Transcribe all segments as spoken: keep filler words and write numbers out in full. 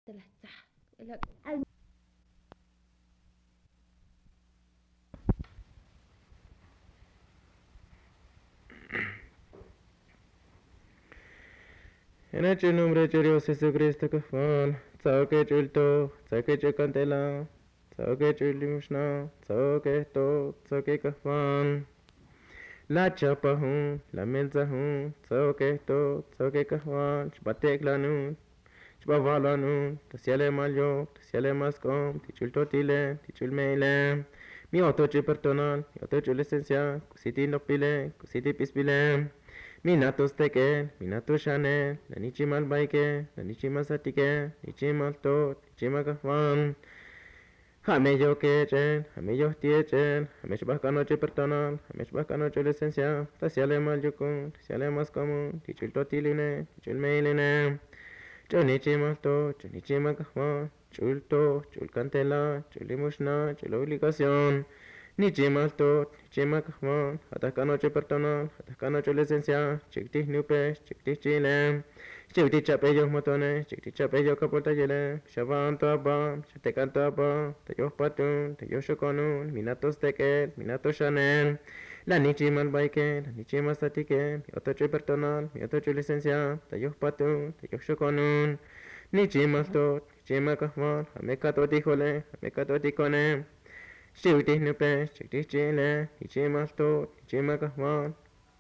En el nombre de Dios Jesucristo que fue, sao que chulto, sao que chukantela, sao que chulimushna, sao que to, sao que kafan. La chapa hun, la mensa hun, sao que to, sao que kafan, chbatek la nun, chbavala nun, tasiale malyo, tasiale mascom, tichulto tile, tichul meile. Mi auto personal, mi auto licencia, cositi no pile, cositi pispile. Minatos teke, minato shane, la nichimal baike, la nichimal satike, nichimal to, nichimal kafan. Hame yo kechen, hame yo tiechen, hame shbaka noche personal, hame shbaka noche licencia, tasiale mal yukun, tasiale mas común, tichul totiline, tichul meiline. Chul nichimal to, chul nichimal kafan, chul to, chul cantela, chul limushna, chul obligación. Nichimal tot, nichimal kahman, ataka noche personal, ataka noche licencia, chikti nupes, chikti chile, chikti chapellos motones, chikti chapellos capota yele, shaban to abam, shatekan to abam, tayo patun, tayo shokonun, minatos teket, minatos chanel, la nichimal baike, la nichimal satike, mi otoche personal, mi otoche licencia, tayo patun, tayo shokonun, nichimal tot, nichimal kahman, amekato tijole, amekato tikone, Shivti nupe, shikti chile, ichimas to, ichima kahman.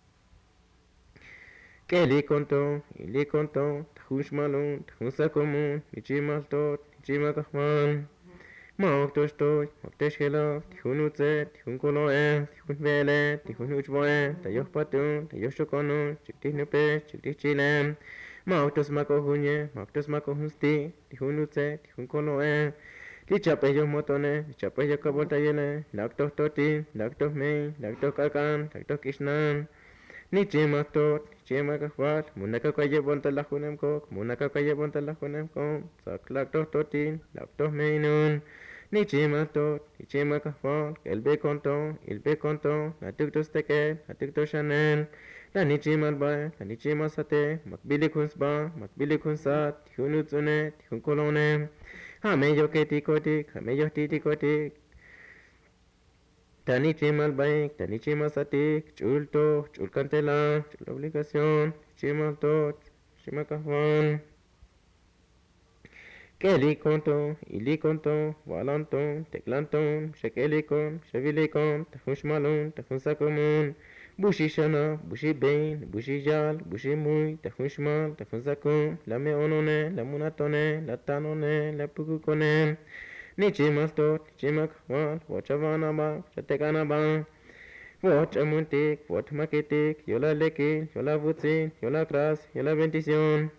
Keli konto, ili konto, tahush malun, tahusa komun, ichimas to, ichima kahman. Maok tosh toy, maok tesh hela, tihun utze, tihun koloe, tihun vele, tihun uchboe, tayoh patun, tayoh shokonu, shikti nupe, shikti chile. Maok tos mako hunye, maok tos mako husti, tihun utze, tihun koloe. Lichapellos motones, lichapellos cabotayele, lactos toti, lactos mei, lactos kakan, lactos kishnan. Nichimas tot, nichimas kahwat, munaka kaye bonta la hunem kok, munaka kaye bonta la hunem kok, sak lactos toti, lactos mei nun. Nichimas tot, nichimas kahwat, el be konto, il be konto, la tuktos teke, la tuktos chanel. La nichimas ba, la nichimas sate, makbili kunsba, makbili kunsat, tihun utsune, tihun kolone. Hame yo que ticotic, hame yo titicotic. Tanichimal baik, tanichimal satik, chulto, chulcantela, chul obligación, chimal tot, chimal kahwan. Keli konto, ili konto, walanton, teklanton, shekelikon, shevilikon, tahushmalun, tahunsakomun. Bushi shana, bushi bain, bushi jal, bushi muy, tahushmal, tahunsakun, la meonone, la munatone, la tanone, la pukukone. Nichimal tot, nichimal kahwan, wachavanaba, chatekanaba. Wachamuntik, watmakitik, yola leki, yola vutsin, yola kras, yola bendición.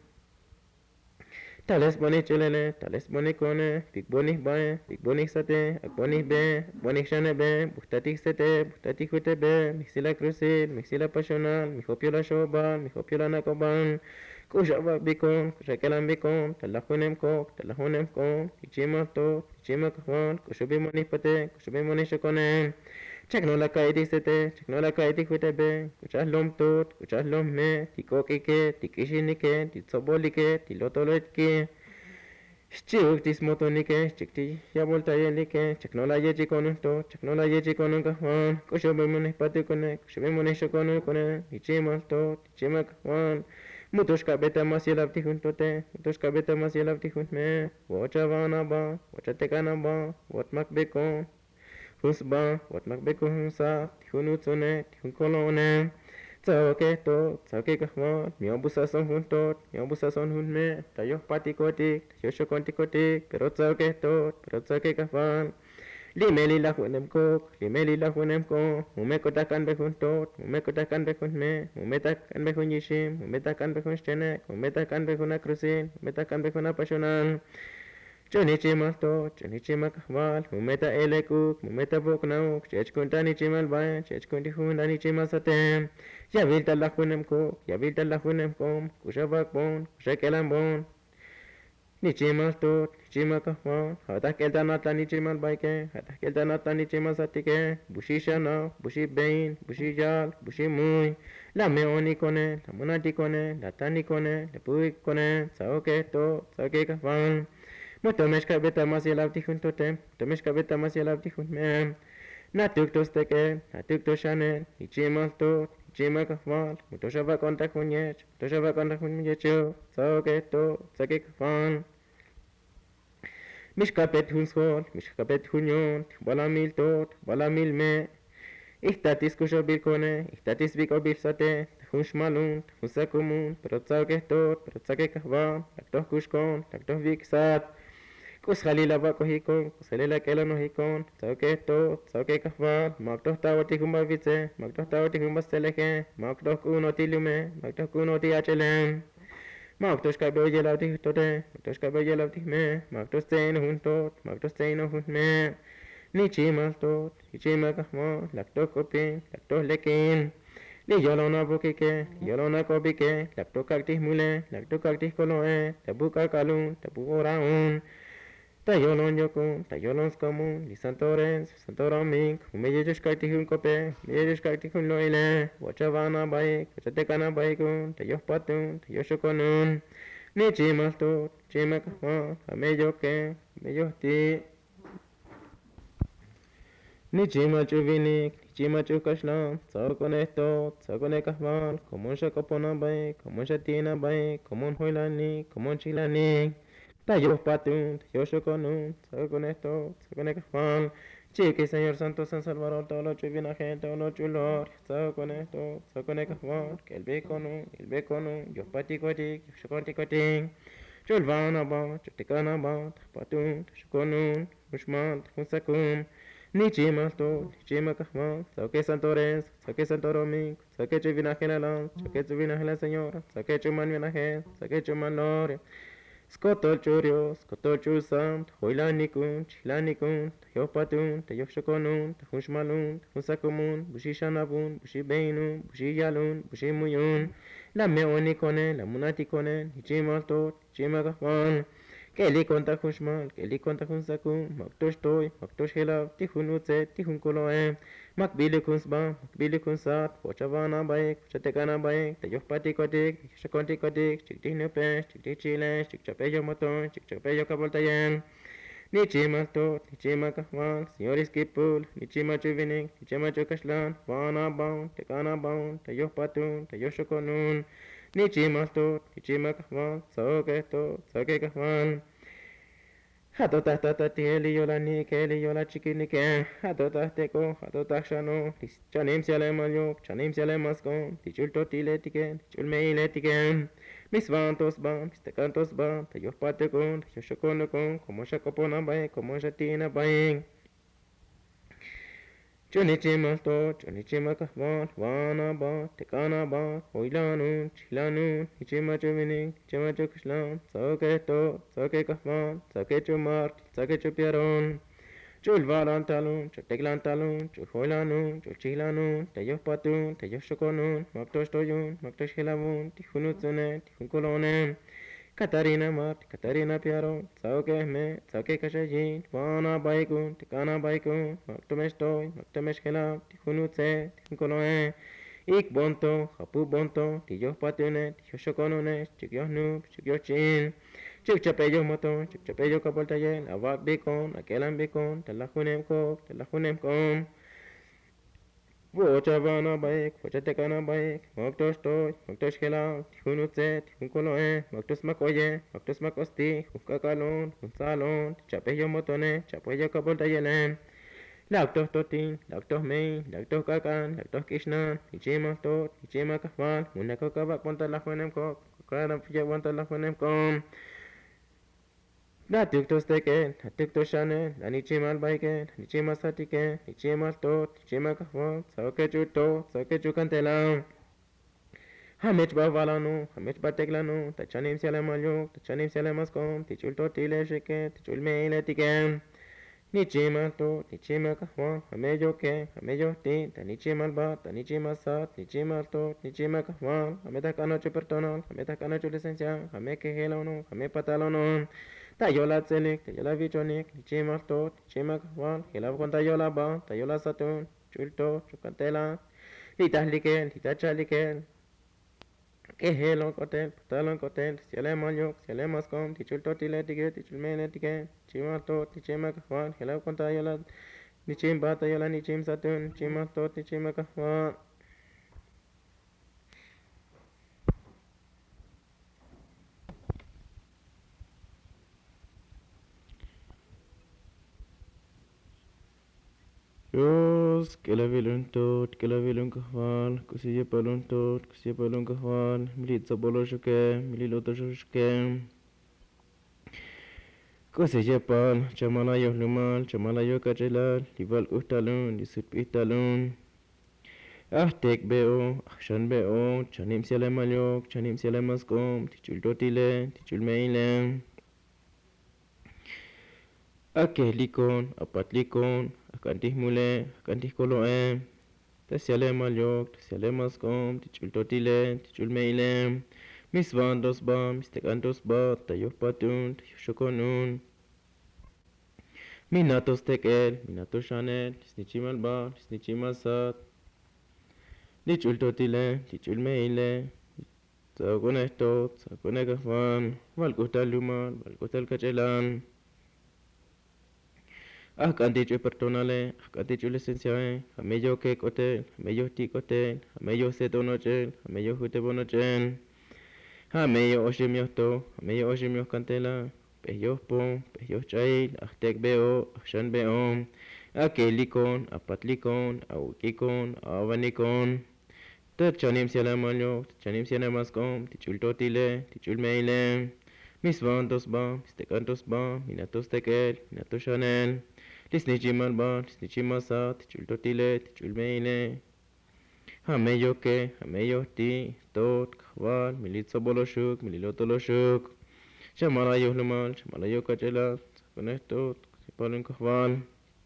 Tales boni chilele, tales boni kone, big boni bae, big boni sate, ak boni be, boni shane be, bustatik sete, bustatik hute be, mixila crucil, mixila pasional, mi hopiola shoban, mi hopiola nakoban, kushaba bikon, kushakelan bikon, talahunem kok, talahunem kon, ichima to, ichima kahwan, kushubi moni pate, kushubi moni shokonen. Chakno la kaiti sete, chakno la kaiti hute be, kuchas lom tot, kuchas lom me, tikokike, tikishinike, titsobolike, tilotolotke. Chuk tis motonike, chikti ya volta yelike, chakno la yechi konun to, chakno la yechi konun kahwan, kushubi moni pate kone, kushubi moni shokonun kone, ichima to, ichima kahwan. Mutushka beta mas yelabti juntote, mutushka beta mas yelabti juntme, wachavana ba, wachatekana ba, watmak beko. Husba, watmak beko hunsa, tihun utsune, tihun kolone. Tsao ke to, tsao ke kahwa, mio busa son juntot, mio busa son junme, tayo patikotik, tayo shokontikotik, pero tsao ke to, pero tsao ke kahwan. Limeli la hunem kok, limeli la hunem ko, mumeko takan be juntot, mumeko takan be junme, mumeta kan be junyishim, mumeta kan be junchenek, mumeta kan be juna crucin, mumeta kan be juna pasional. Chonichimal to, chonichimal kahwal, mumeta elekuk, mumeta boknauk, chechkunta nichimal bae, chechkunti hunda nichimal satem. Ya vilta la hunem kok, ya vilta la hunem kom, kushabak bon, kushakelan bon. Nichimal tot, nichimal kahwan, hatak elta nata nichimal baike, hatak elta nata nichimal satike, bushi shana, bushi bain, bushi jal, bushi muy. La meoni kone, la munati kone, la tani kone, la puik kone, sao ke to, sao ke kahwan. Mutomeshka betamas yelabtihun totem, Tomeshka betamas yelabtihun mem. Natuktos teke, natuktos shanen, ichimal tot, ichimal kafal, mutoshava kontak hunyech, mutoshava kontak hunyecho, sauke to, sake kafal. Mishkapet hunskol, mishkapet hunyon, bala mil tot, bala mil me. Ihtatis kusho bilkone, ihtatis biko bilsate, hunshmalun, hunsakumun, pero sauke tot, pero sake kafal, laktos kushkon, laktos viksat. Kus halila bako hikon, kus halila kelo no hikon, sauke to, sauke kafal, maktos tawati kumba vitse, maktos tawati kumba steleke, maktos kuno tilume, maktos kuno ti achelem. Maktos kabe yelaw ti tote, maktos kabe yelaw ti me, maktos tein huntot, maktos tein hunt me. Ni chimal tot, ni chimal kafal, laktos kopin, laktos lekin. Li yolona bukike, yolona kobike, laktos kaktis mule, laktos kaktis koloe, tabu kakalun, tabu oraun. Tayolon yokun, tayolon skamun, li santores, santoromik, umeyejush kaktihun kope, umeyejush kaktihun loile, wachavana baik, wachatekana baikun, tayoh patun, tayoh shokonun, ni chimaltut, chimakahon, ameyoke, ameyohti, ni chimachu vinik, ni chimachu kashlan, tsokon esto, tsokon ekahval, komon shakopona baik, komon shatina baik, komon hoilani, komon chilani. Tayo patun, tayo shokonun, tayo con esto, tayo con ekafan. Chiqui, Señor Santo San Salvador, todo lo chuvina gente, todo lo chulor, tayo con esto, tayo con ekafan. Que el becono, el becono, yo paticotic, yo shoconticotic. Chulvana ba, chuticana ba, patun, shokonun, ushman, unsakun. Ni chimalto, ni chimakafan, tayo que santores, tayo que santoromic, tayo que chuvina general, tayo que chuvina general Señor, tayo que chuman vinaje, tayo que chuman lore. Skotol churio, skotol chusam, hoilanikun, chilanikun, tayopatun, tayoshokonun, tahushmalun, tahusakumun, bushishanabun, bushibeinun, bushiyalun, bushimuyun, la meonikone, la munatikone, nichimaltot, nichimagafan, kelikon tahushmal, kelikon tahunsakun, maktoshtoy, maktoshhelav, tihunutse, tihunkoloe, makbilikun sba, makbilikun sat, pochavana baik, pochatekana baik, tayopatikotik, shakontikotik, chiktihnepes, chiktichiles, chikchapeyo moton, chikchapeyo kaboltayen, nichimaltot, nichimakahwan, señores kipul, nichimachuvinik, nichimachukashlan, wanabon, tekanabon, tayopatun, tayoshokonun, nichimaltot, nichimakahwan, soketo, sokekahwan. Hatotas tata tieli yola ni keli yola chikinike, hatotas teko, hatotas shano, chanim siale malyok, chanim siale maskon, tichul totile tike, tichul meile tike, mis vantos ban, mis tecantos ban, tayos patekon, tayos shokonokon, como shakopona bae, como shatina bae. Chunichimas to, chunichimakahwan, wana ba, tekana ba, hoilanun, chilanun, nichimachuvinik, nichimachukishlan, soketo, sokekahwan, sokechumar, sokechupiaron, chulvalantalun, chuteklantalun, chulhoilanun, chulchilanun, tayos patun, tayos shokonun, maktoshtoyun, maktoshhilavun, tijunutzune, tijunkolone, Katarina Mart, Katarina Piaro, Sauke me, Sauke Kashayin, Wana Baikun, Tikana Baikun, Maktomestoy, Maktomeshkela, Tihunutse, Tihunkoloe, Ik Bonto, Hapu Bonto, Tiyos Patione, Tiyos Shokonone, Chikyos Noob, Chikyos Chin, Chikchapellos Moto, Chikchapellos Kapoltayen, Avak Bikon, Akelan Bikon, Telajunem Kok, Telajunem Kom, Wochavana baik, wachatekana baik, maktos toy, maktos hela, tihunutse, tihunkoloe, maktos makoye, maktos makosti, hukakalon, hunsalon, chapeyo motone, chapeyo kapoltayelen, laktos totin, laktos main, laktos kakan, laktos kishnan, ichimas tot, ichima kahval, muneko kabak ponta la juenem kok, karam fiya ponta la juenem kom, La tiktos teke, la tiktos shane, la nichimal baike, la nichimal satike, nichimal tot, nichimal kahwa, sauke chuto, sauke chukantela. Hamech ba valanu, hamech ba teklanu, tachanim siale malyuk, tachanim siale maskom, tichul totile shike, tichul meile tike. Nichimal tot, nichimal kahwa, hameyo ke, hameyo ti, ta nichimal ba, ta nichimal sat, nichimal tot, nichimal kahwa, hameta kanacho personal, hameta kanacho licencia, hameke helano, hame patalono. Tayola tselik, tayola vichonik, nichimal tot, nichimal kahwal, hilav kon tayola ba, tayola satun, chulto, chukantela, litas likel, litas chalikel, Kehelon kotel, talon kotel, siale malyok, siale maskom, tichul totile tige, tichul mele tige, chimato, tichima kahwan, helab konta yola, nichim bata yola, nichim satun, chimato, tichima kahwan. Dios, que la vilun tot, que la vilun kahwan, kusiye palun tot, kusiye palun kahwan, milit zabolo shuke, mililoto shuke. Kusiye pal, chamala yo lumal, chamala yo kachelal, lival ustalun, lisut pistalun. Ahtek beo, ahshan beo, chanim siale malyok, chanim siale maskom, tichul totile, tichul meile. Akehlikon, apatlikon, akantih mule, akantih koloe. Tasiale malyok, tasiale maskom, tichul totile, tichul meile. Mis van dos ba, mis tekan dos ba, tayo patun, tayo shokonun. Minatos tekel, minatos chanel, lisnichimal ba, lisnichimal sat. Tichul totile, tichul meile. Con esto, con el cafán, valcostal lumal, valcostal cachelan. Akantichu personale, akantichu licenciae, amello que cotel, amello ti cotel, amello seto noche, amello jute bonochen. Amello oshimios to, amello oshimios cantela, peyos po, peyos chail, aztec beo, ashan beo, akelikon, apatlikon, awikikon, abanikon. Te chanim siala malyo, chanim siala maskom, tichul totile, tichul meile. Mis vantos ba, mis tecantos ba, minatos tekel, minatos chanel. Lisnichimal ba, lisnichimal sa, tichul totile, tichul meile. Hameyo ke, hameyo ti, tot, kawal, militzo boloshuk, mililotoloshuk. Chamalayo lumal, chamalayo kachela, con esto, sipalun kawal.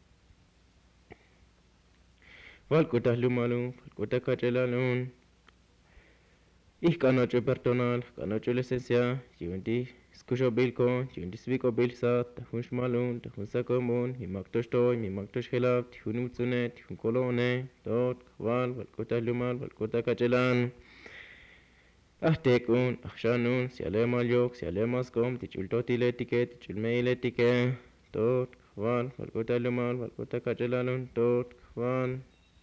Valkutas lumalun, valkutas kachelalun. Ihkanocho personal, kanocho licencia, yunti escucho bilko, yunti sviko bilsat, tahun shmalun, tahun sakomun, himaktosh toy, himaktosh helab, tihun utsune, tihun kolone, tot, kawal, valkota lumal, valkota kachelan. Ahtekun, ahshanun, siale malyok, siale maskom, tichul totile tike, tichul meile tike, tot, kawal, valkota lumal, valkota kachelanun, tot, kawal.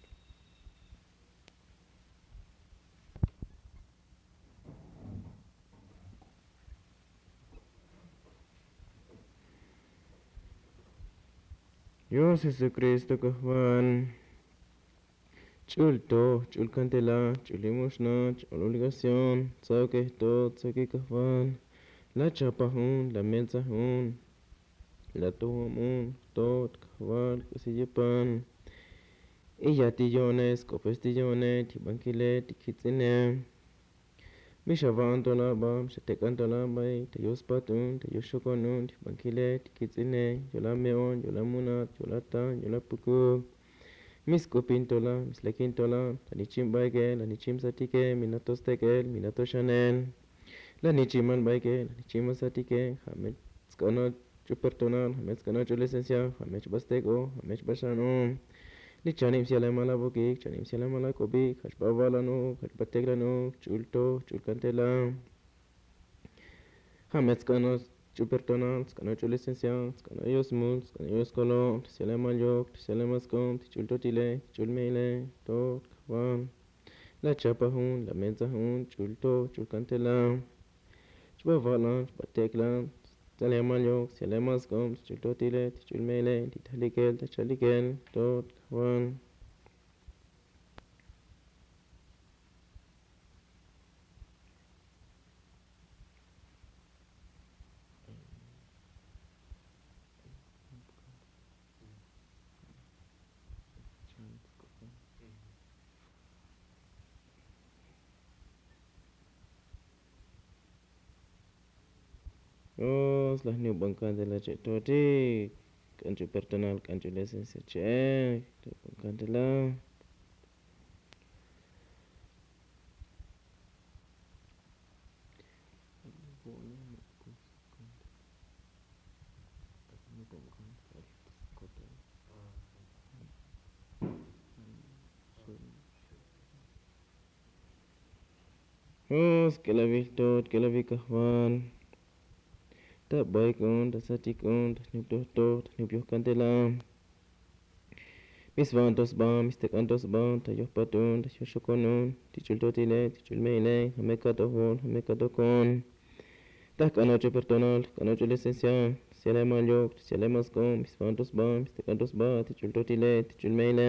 Dios Jesucristo kahwan. Chulto, chulcantela, chulimushna, chululgación, sauke esto, sauke kahwan. La chapahun, la menzahun, la tohamun, tot, kahwan, kusiyepan. Illa tillones, copestillones, tibanquile, tikitzine. Mishavanto laba, shatekanto laba, teyos patun, teyos shokonun, tibanquile, tikitzine, yolameon, yolamunat, yolatan, yolapukuk. Mis copintola, mis lequintola, la nichim baike, la nichim satike, minatos tekel, minatos chanel. La nichiman baike, la nichim satike, hamet skano chupertonal, hamet skano chulicencia, hamet bastego, hamet bashano. Lichanim siala mala bokik, chanim siala mala kobik, hashbavalano, hashbateglano, chulto, chulcantela. Hamet skano chupertonal, skano chulicencia, skano yosmul, skano yoskolo, siala malyok, siala maskom, tichul totile, tichul meile, tot, kawan. La chapahun, la menzahun, chulto, chulcantela. Chbavala, chbatekla, siala malyok, siala maskom, tichul totile, tichul meile, titalikel, tachalikel, tot, kawan. Os las new bancan de la chetoti, cancho personal, cancho licencia che, bancan de la. Os que la vi tot, que la vi kahwan. Ta bai kun, ta sati kun, ta snup tot tot, snup yoh kantelam. Mis van tos bam, mis tek antos bam, ta yoh patun, ta yoh shokonun, ti chul totile, ti chul meile, hameka tohon, hameka tokon. Ta kanoche personal, kanoche licenciado, si ale malyok, si ale mascom, mis van tos bam, mis tek antos bam, ti chul totile, ti chul meile.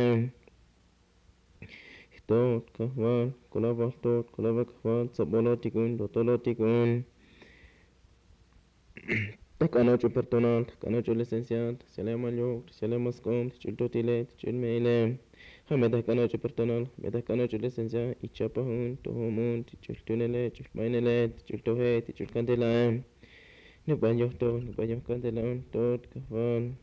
Tot kahwan, kolava tot, kolava kahwan, sabolotikun, dotolotikun. Takanocho personal, takanocho licenciado, se le mayo, se le mascom, chul totile, chul meile. Hame takanocho personal, me takanocho licenciado, y chapahun, tohomun, chul tunele, chul mainele, chul tohe, chul candela. No baño to, no baño candela, tot kahwan.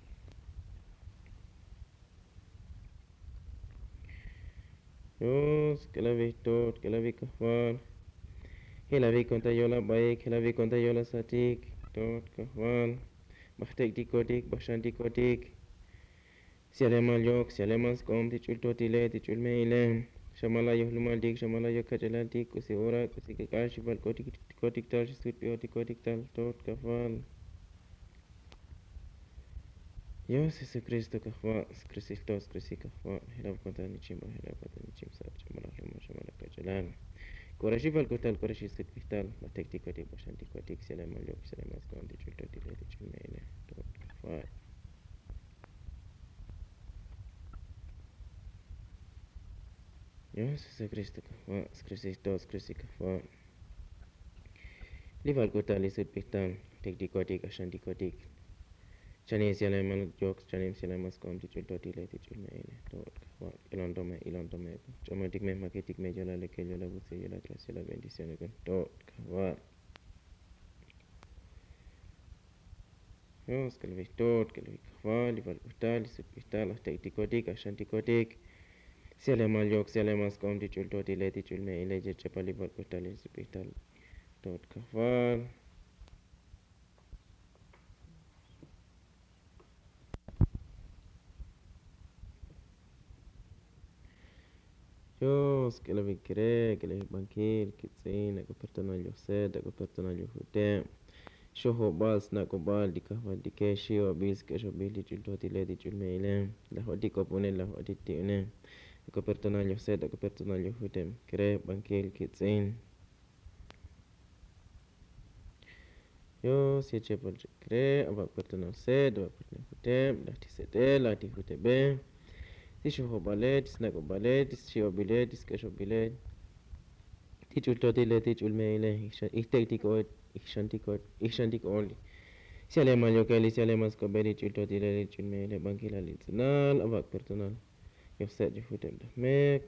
Dios, que la vi tot, que la vi kahwan. Que la vi conta yo la baik, que la vi conta yo la satik, tot kahwan. Bahtek dikotik, bashan dikotik. Si ale malyok, si ale mascom, tichul totile, tichul meile. Shamala yo lumaldik, shamala yo kajalaltik, kusi ora, kusi kakashi bal kotik kotik tal, sut piotik kotik tal, tot kahwan. Dios Jesucristo kahwan, Kristos, Krisi kahwan. Helab konta nichim, helab konta nichim sa, shamala luma, shamala kajalal. Korashi bal kotal, korashi sut pital, bahtek dikotik, bashan dikotik, si ale malyok, si ale mascom, tichul totile, tichul meile, tot kahwan. Dios Jesucristo kahwan, Kristos, Krisi kahwan. Lival kota lisut pitan, tek dikotik, ashan dikotik. Chanim sialai mal jokes, chanim sialai mas kom tichul toti le tichul me ile. Tot kahwan, ilon tome, ilon tome. Chomatik me maketik me jola leke jola busi jola tras jola bendición con tot kahwan. Dios que lo ves tot, que lo ves kahwan, lival kota lisut pitan, tek dikotik, ashan dikotik. Sialai mal jokes, sialai mas kom tichul toti le tichul me ile, je chapa lival kota lisut pitan. Tot kahwan. Dios, que la vi cree, que la vi banquil, que tsina, que personal yo seta, que personal yo jute. Shoho bals na ko bal di kahwa di ke shio bis ke sho bil di chul toti le di chul meile. La hoti ko pone la hoti tiune. Que personal yo seta, que personal yo jute. Cree banquil, que tsin. Yo si eche por cree, aba personal set, aba personal jute, la ti sete, la ti jute be. Si shoho balet, snako balet, shio bilet, ke sho bilet. Tichul totile, tichul meile, ich tektikot, ich shantikot, ich shantik only. Si ale mal yokeli, si ale mas kabeli, tichul totile, tichul meile, bankila litzinal, abak personal. Yo set yo futem da mek.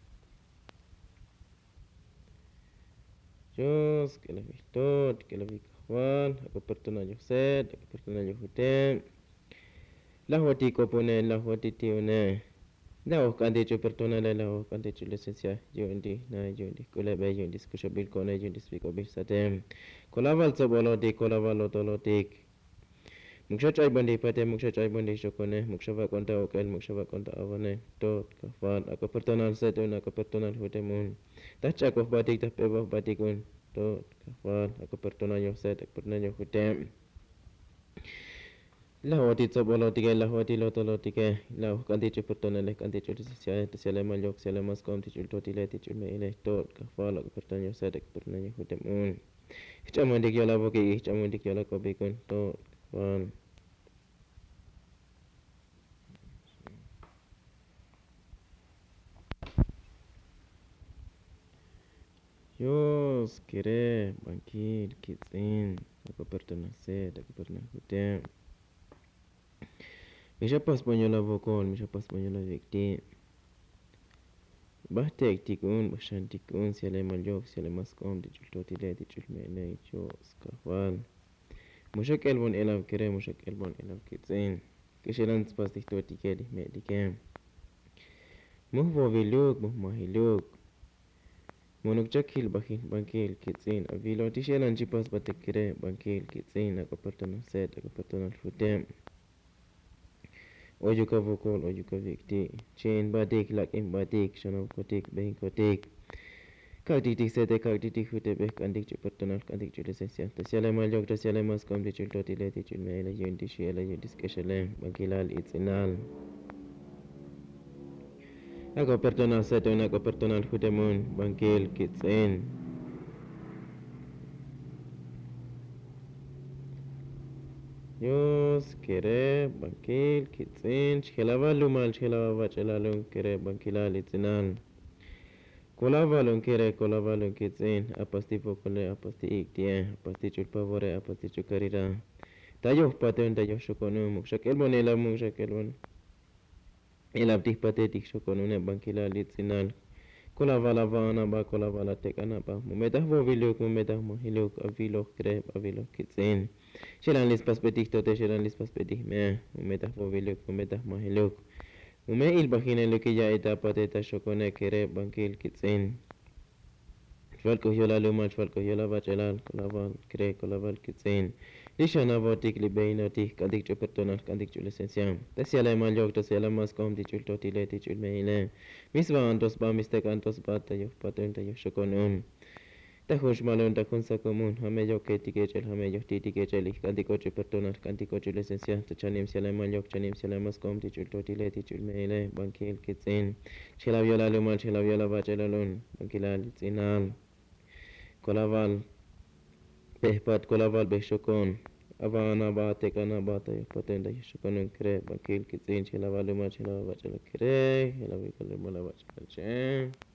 Jos, que la vi tot, que la vi kahwan, ako personal yo set, ako personal yo futem. La hoti kopone, la hoti tiune. La ho kante chu personal la ho kante chu licencia yo indi na yo indi kula be yo indi skusha bil kone yo indi spiko bil satem kola val so bolo de kola val otolo tek muksha chai bandi pate muksha chai bandi shokone muksha va konta okel muksha va konta avane tot kafan ako personal set un ako personal hote mun tacha ko batik ta pe batik un tot kafan ako personal yo set ako personal yo hote la hoti so bolo tike la hoti lo tolo tike la kanti chu pertona le kanti chu sia te sia le mal yok sia le mas kom ti chu toti le ti chu me ile tot ka fala ka pertona yo sa de pertona yo hutem un chama dik yo la boki chama dik yo la ko be kon tot wan Dios kire bankil kitsin ka pertona se de pertona hutem Misha pas ponyola vokol, misha pas ponyola vikti. Bahtek tikun, bashan tikun, si ale maljok, si ale maskom, di chul toti le, di chul mele, chos, kahwal. Mushak elbon elav kere, mushak elbon elav kitsin. Kishilan spas di toti ke, di me di kem. Muh voviluk, muh mahiluk. Monuk chakil bakil, bankil, kitsin. Avilo tishelan chipas batek kere, bankil, kitsin. Ako pertono set, ako pertono futem. Ojuka vokol, ojuka vikti. Chain batik, lakim batik, shanam kotik, behin kotik. Kaktitik sete kaktitik hutebe kandik chu personal kandik chu licencia. Tasiale maljok tasiale maskom di chul totile di chul meile yunti shiele yunti skeshele bakilal itzinal. Ako personal sete un ako personal hutemun bankil kitzen. Yos kere bankil kitzen shkelava lumal shkelava bachelalun kere bankilal itzinal. Kolavalon kere kolavalon kitzen apasti pokole apasti iktien apasti chulpavore apasti chukarira. Tayo paten tayo shokonu mukshakel bon ela mukshakel bon. El abdih patetik shokonune bankila litzinal. Kolavala vana ba kolavala tekana ba. Mumetah voviluk mumetah mohiluk avilok krep avilok kitzen. Shelan lispas petih tote shelan lispas petih me. Mumetah voviluk mumetah mohiluk. Ume il bajine lo que ya eta pateta shokone kere bankil kitzen. Shwal cogió la luma, shwal cogió la bachelal, colaval, cre, colaval kitzen. Lishana votik li beinotik, kandik chu personal, kandik chu licenciam. Tasiala maljok, tasiala maskom, tichul totile, tichul meile. Misva antos ba, mistek antos ba, tayo patun, tayo shokonun. Tahush malon takun sakomun, hame yo ke tikechel, hame yo ti tikechel, kantiko chu personal, kantiko chu licencia, tachanim siala maljok, chanim siala maskom, tichul totile, tichul meile, bankil kitzen. Shela viola luma, shela viola bachelalun, bankilal zinal. Kolaval behpat kolaval behshokon avana ba tekana ba tayo patenda yeshokon kre bakil kitzin chela valuma chela bachela kre hela vikale mala bachela che